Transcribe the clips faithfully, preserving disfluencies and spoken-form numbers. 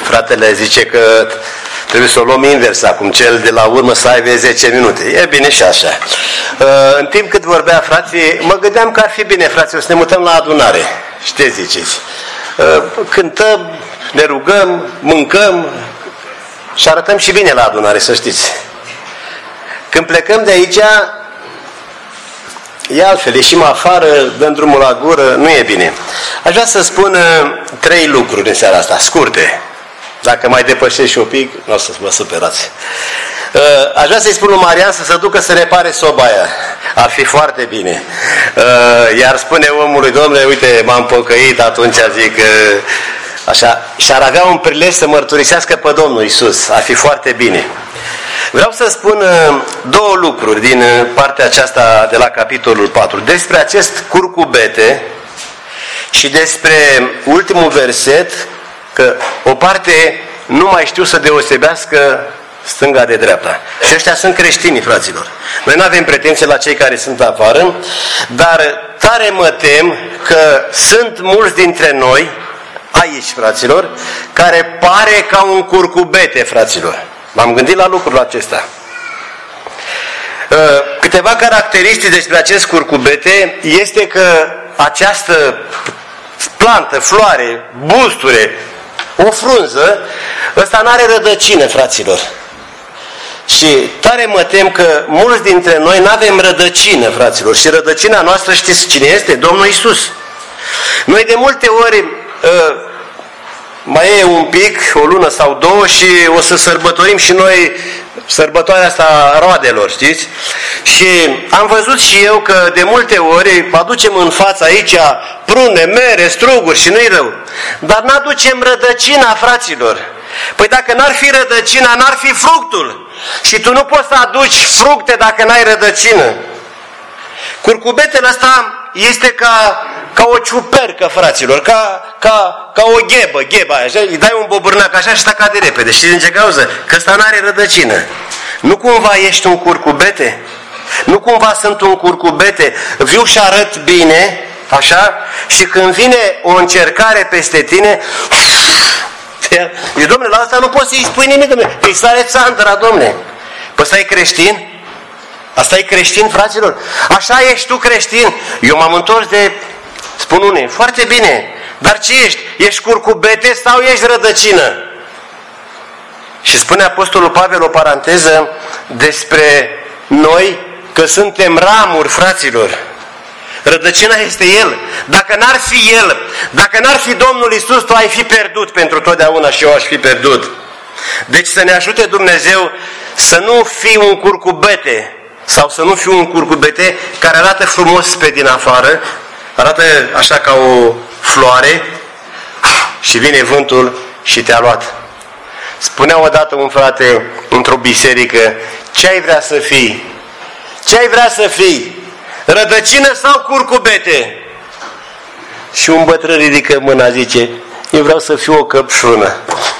Fratele zice că trebuie să o luăm invers acum, cel de la urmă să aibă zece minute. E bine și așa. În timp cât vorbea frații, mă gândeam că ar fi bine, frații, să ne mutăm la adunare. Ce ziceți? Cântăm, ne rugăm, mâncăm și arătăm și bine la adunare, să știți. Când plecăm de aici, e altfel, ieșim afară, dăm drumul la gură, nu e bine. Aș vrea să spun trei lucruri în seara asta, scurte. Dacă mai depășesc și un pic, nu o să vă superați. Aș vrea să-i spun lui Marian să se ducă să repare soba aia. Ar fi foarte bine. Iar spune omului, domnule, uite, m-am pocăit, atunci zic, așa, și ar avea un prilej să mărturisească pe Domnul Iisus. Ar fi foarte bine. Vreau să spun două lucruri din partea aceasta de la capitolul patru. Despre acest curcubete și despre ultimul verset, că o parte nu mai știu să deosebească stânga de dreapta. Și ăștia sunt creștini, fraților. Noi nu avem pretenție la cei care sunt afară, dar tare mă tem că sunt mulți dintre noi, aici, fraților, care pare ca un curcubete, fraților. M-am gândit la lucrul acesta. Câteva caracteristici despre acest curcubete este că această plantă, floare, busture, o frunză, ăsta n-are rădăcină, fraților. Și tare mă tem că mulți dintre noi n-avem rădăcină, fraților. Și rădăcina noastră știți cine este? Domnul Iisus. Noi de multe ori mai e un pic, o lună sau două și o să sărbătorim și noi sărbătoarea asta roadelor, știți? Și am văzut și eu că de multe ori aducem în fața aici prune, mere, struguri și nu-i rău. Dar n-aducem rădăcina, fraților. Păi dacă n-ar fi rădăcina, n-ar fi fructul. Și tu nu poți să aduci fructe dacă n-ai rădăcină. Curcubetele ăsta este ca, ca o ciupercă, fraților, ca, ca, ca o ghebă, gheba aia, așa? Îi dai un bobârnac așa și taca de repede. Și din ce cauză? Că ăsta n-are rădăcină. Nu cumva ești un curcubete? Nu cumva sunt un curcubete? Viu și arăt bine, așa? Și când vine o încercare peste tine, eu, domnule, la asta nu poți să-i spui nimic, domnule. Păi sare țandăra, domnule. Păi ăsta e creștin? Asta e creștin, fraților? Așa ești tu creștin? Eu m-am întors de, spun unii, foarte bine, dar ce ești? Ești curcubete sau ești rădăcină? Și spune Apostolul Pavel o paranteză despre noi, că suntem ramuri, fraților. Rădăcina este El. Dacă n-ar fi El, dacă n-ar fi Domnul Iisus, tu ai fi pierdut pentru totdeauna și eu aș fi pierdut. Deci să ne ajute Dumnezeu să nu fii un curcubete, sau să nu fiu un curcubete care arată frumos pe din afară, arată așa ca o floare și vine vântul și te-a luat. Spunea odată un frate într-o biserică, ce ai vrea să fii? Ce ai vrea să fii? Rădăcină sau curcubete? Și un bătrân ridică mâna, zice, eu vreau să fiu o căpșună.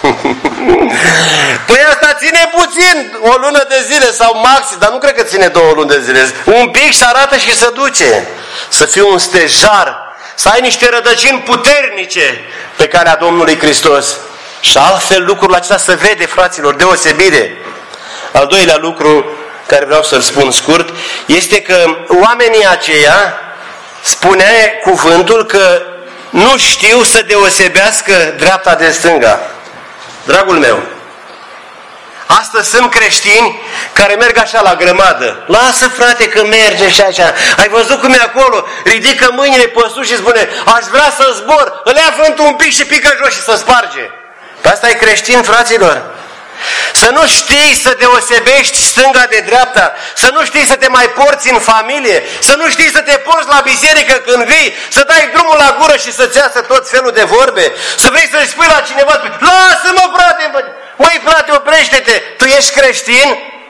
Păi asta ține puțin, o lună de zile sau maxim, dar nu cred că ține două luni de zile. Un pic și arată și se duce. Să fiu un stejar, să ai niște rădăcini puternice pe calea Domnului Hristos. Și altfel lucrul acesta se vede, fraților, deosebire. Al doilea lucru care vreau să-l spun scurt, este că oamenii aceia, spunea cuvântul că nu știu să deosebească dreapta de stânga. Dragul meu, astăzi sunt creștini care merg așa la grămadă. Lasă, frate, că merge și așa. Ai văzut cum e acolo? Ridică mâinile pe sus și spune, aș vrea să zbor. Îl ia vântul un pic și pică jos și să sparge. Pe asta e creștin, fraților. Să nu știi să deosebești stânga de dreapta, să nu știi să te mai porți în familie, să nu știi să te porți la biserică când vii, să dai drumul la gură și să-ți iasă tot felul de vorbe, să vrei să-i spui la cineva, lasă-mă, frate, măi, frate, oprește-te, tu ești creștin?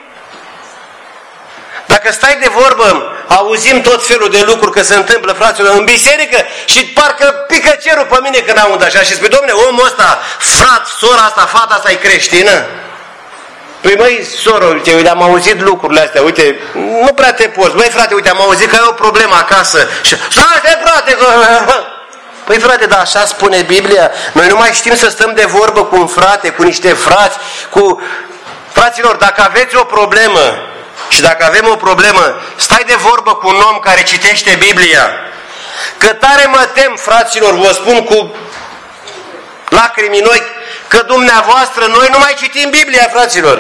Dacă stai de vorbă, auzim tot felul de lucruri că se întâmplă, fraților, în biserică și parcă pică cerul pe mine când aud așa și spui, domne, omul ăsta, frat, sora asta, fata asta e creștină? Păi măi, soră, uite, uite, am auzit lucrurile astea, uite, nu prea te poți, măi frate, uite, am auzit că ai o problemă acasă și, stai, frate, că... Păi frate, dar așa spune Biblia. Noi nu mai știm să stăm de vorbă cu un frate, cu niște frați, cu... Fraților, dacă aveți o problemă și dacă avem o problemă, stai de vorbă cu un om care citește Biblia. Că tare mă tem, fraților, vă spun cu lacrimi în ochi, că dumneavoastră, noi nu mai citim Biblia, fraților.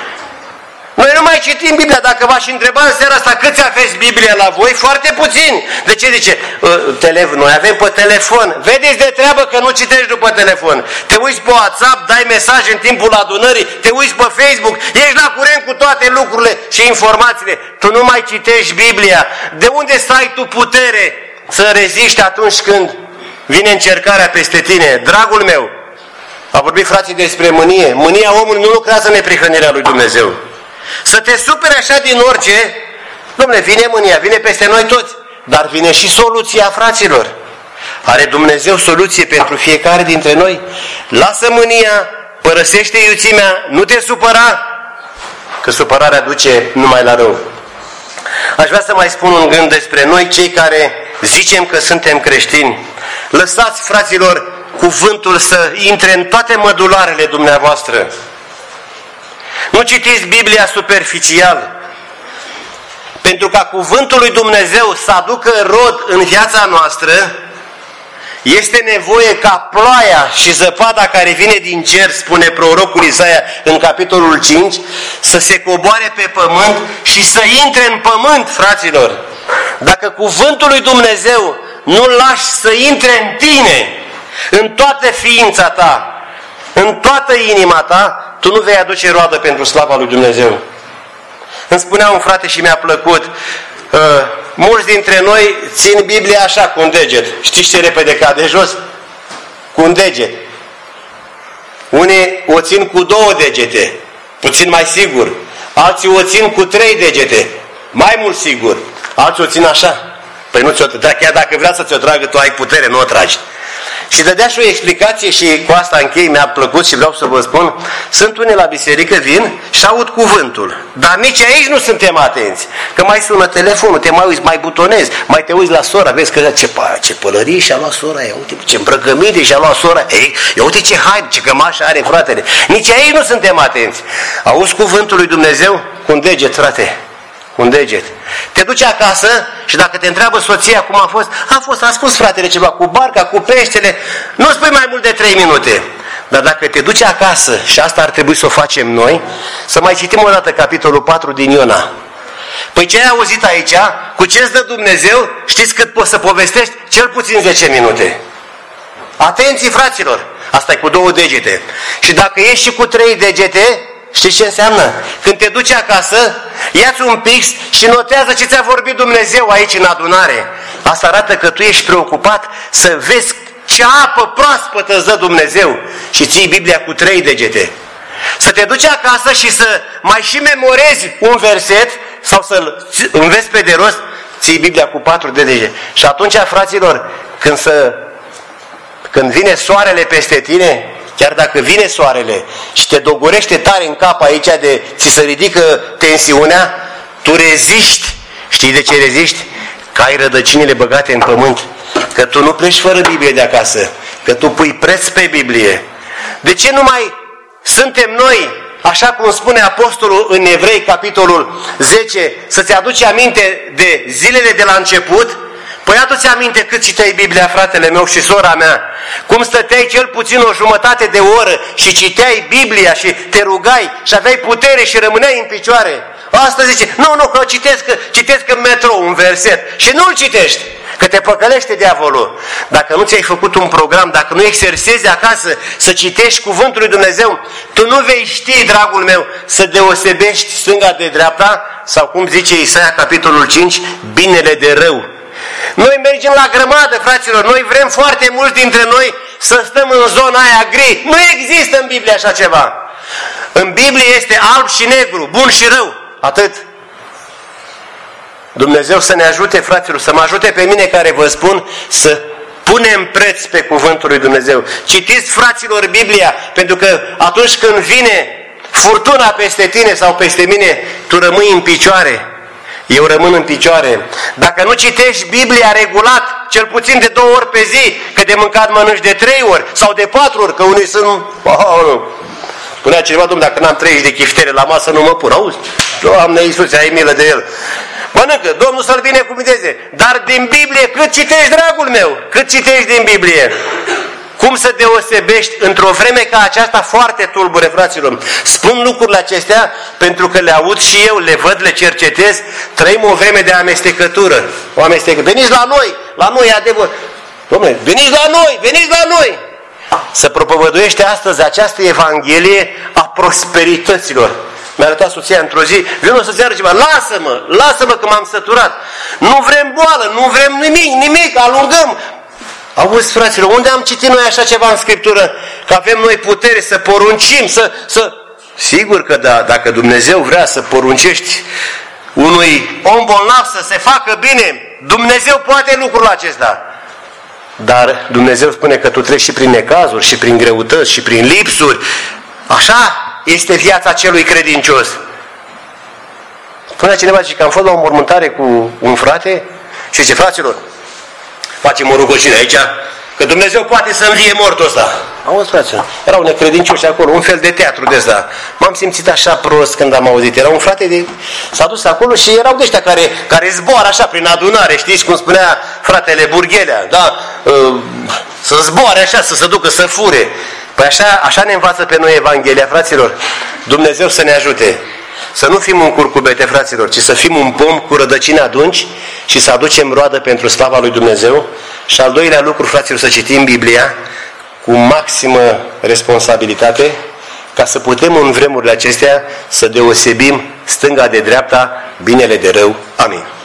Noi nu mai citim Biblia. Dacă v-aș întreba în seara asta câți aveți Biblia la voi, foarte puțini. De ce zice? Telefon, noi avem pe telefon. Vedeți de treabă că nu citești după telefon. Te uiți pe WhatsApp, dai mesaj în timpul adunării, te uiți pe Facebook, ești la curent cu toate lucrurile și informațiile. Tu nu mai citești Biblia. De unde să ai tu putere să reziști atunci când vine încercarea peste tine? Dragul meu, a vorbit frații despre mânie. Mânia omului nu lucrează în neprihănirea lui Dumnezeu. Să te supere așa din orice, dom'le, vine mânia, vine peste noi toți, dar vine și soluția, fraților. Are Dumnezeu soluție pentru fiecare dintre noi? Lasă mânia, părăsește iuțimea, nu te supăra, că supărarea duce numai la rău. Aș vrea să mai spun un gând despre noi, cei care zicem că suntem creștini. Lăsați, fraților, cuvântul să intre în toate mădularele dumneavoastră. Nu citiți Biblia superficial. Pentru ca cuvântul lui Dumnezeu să aducă rod în viața noastră, este nevoie ca ploaia și zăpada care vine din cer, spune prorocul Isaia în capitolul cinci, să se coboare pe pământ și să intre în pământ, fraților. Dacă cuvântul lui Dumnezeu nu-l lași să intre în tine, în toată ființa ta, în toată inima ta, tu nu vei aduce roadă pentru slava lui Dumnezeu. Îmi spunea un frate și mi-a plăcut, uh, mulți dintre noi țin Biblia așa, cu un deget. Știți ce repede cade jos? Cu un deget. Unii o țin cu două degete, puțin mai sigur. Alții o țin cu trei degete, mai mult sigur. Alții o țin așa. Păi nu ți-o, chiar dacă vrea să ți-o tragă, tu ai putere, nu o tragi. Și dădea și o explicație și cu asta închei, mi-a plăcut și vreau să vă spun. Sunt unii la biserică, vin și aud cuvântul. Dar nici aici nu suntem atenți. Că mai sună telefonul, te mai uiți, mai butonezi, mai te uiți la sora, vezi că ce, ce pălărie și-a luat sora aia, uite ce îmbrăcăminte și-a luat sora. Ei, ia uite ce haine, ce cămașă are fratele. Nici aici nu suntem atenți. Auzi cuvântul lui Dumnezeu cu un deget, frate. Un deget. Te duci acasă și dacă te întreabă soția cum a fost, a fost, a spus fratele ceva, cu barca, cu peștele, nu spui mai mult de trei minute. Dar dacă te duci acasă, și asta ar trebui să o facem noi, să mai citim o dată capitolul patru din Iona. Păi ce ai auzit aici, cu ce îți dă Dumnezeu, știți cât poți să povestești? Cel puțin zece minute. Atenție, fraților! Asta e cu două degete. Și dacă ești și cu trei degete, știți ce înseamnă? Când te duci acasă, ia-ți un pix și notează ce ți-a vorbit Dumnezeu aici în adunare. Asta arată că tu ești preocupat să vezi ce apă proaspătă îți dă Dumnezeu și ții Biblia cu trei degete. Să te duci acasă și să mai și memorezi un verset sau să-l înveți pe de rost, ții Biblia cu patru degete. Și atunci, fraților, când, să, când vine soarele peste tine, chiar dacă vine soarele și te dogorește tare în cap aici, de ți se ridică tensiunea, tu reziști. Știi de ce reziști? Că ai rădăcinile băgate în pământ. Că tu nu pleci fără Biblie de acasă. Că tu pui preț pe Biblie. De ce nu mai suntem noi, așa cum spune Apostolul în Evrei, capitolul zece, să-ți aduci aminte de zilele de la început? Păi adu-ți aminte cât citeai Biblia, fratele meu și sora mea. Cum stăteai cel puțin o jumătate de oră și citeai Biblia și te rugai și aveai putere și rămâneai în picioare. Asta zice, nu, nu, că citesc, citesc în metrou un verset și nu-l citești, că te păcălește diavolul. Dacă nu ți-ai făcut un program, dacă nu exersezi acasă să citești cuvântul lui Dumnezeu, tu nu vei ști, dragul meu, să deosebești stânga de dreapta sau, cum zice Isaia, capitolul cinci, binele de rău. Noi mergem la grămadă, fraților, noi vrem foarte mulți dintre noi să stăm în zona aia gri. Nu există în Biblie așa ceva. În Biblie este alb și negru, bun și rău. Atât. Dumnezeu să ne ajute, fraților, să mă ajute pe mine care vă spun să punem preț pe cuvântul lui Dumnezeu. Citiți, fraților, Biblia, pentru că atunci când vine furtuna peste tine sau peste mine, tu rămâi în picioare. eu rămân în picioare. Dacă nu citești Biblia regulat, cel puțin de două ori pe zi, că de mâncat mănânci de trei ori sau de patru ori, că unii sunt... Oh, spunea cineva, domnule, dacă n-am treizeci de chiftere la masă, nu mă pun. Auzi, Doamne Iisuse, ai milă de el. Mănâncă, Domnul să-l binecuvânteze. Dar din Biblie, cât citești, dragul meu? Cât citești din Biblie? Cum să deosebești într-o vreme ca aceasta foarte tulbure, fraților? Spun lucrurile acestea pentru că le aud și eu, le văd, le cercetez. Trăim o vreme de amestecătură. O amestecătură. Veniți la noi, la noi adevăr. Dom'le, veniți la noi, veniți la noi. Să propovăduiește astăzi această Evanghelie a prosperităților. Mi-a arătat soția într-o zi, vină să-ți arăt ceva, lasă-mă, lasă-mă că m-am săturat. Nu vrem boală, nu vrem nimic, nimic, alungăm. Auzi, fraților, unde am citit noi așa ceva în Scriptură? Că avem noi putere să poruncim, să... să... Sigur că da, dacă Dumnezeu vrea să poruncești unui om bolnav să se facă bine, Dumnezeu poate lucrul acesta. Dar Dumnezeu spune că tu treci și prin necazuri, și prin greutăți, și prin lipsuri. Așa este viața celui credincios. Spunea cineva, zice că am fost la o mormântare cu un frate și zice, fraților, facem o rugăciune aici, că Dumnezeu poate să învie mortul ăsta. Auzi, fraților, erau necredincioși acolo, un fel de teatru de ăsta. M-am simțit așa prost când am auzit. Era un frate de... s-a dus acolo și erau de ăștia care, care zboară așa prin adunare, știți cum spunea fratele Burghelea, da? Să zboare așa, să se ducă, să fure. Păi așa, așa ne învață pe noi Evanghelia, fraților. Dumnezeu să ne ajute. Să nu fim un curcubete, fraților, ci să fim un pom cu rădăcini adânci și să aducem roadă pentru slava lui Dumnezeu. Și al doilea lucru, fraților, să citim Biblia cu maximă responsabilitate, ca să putem în vremurile acestea să deosebim stânga de dreapta, binele de rău. Amin.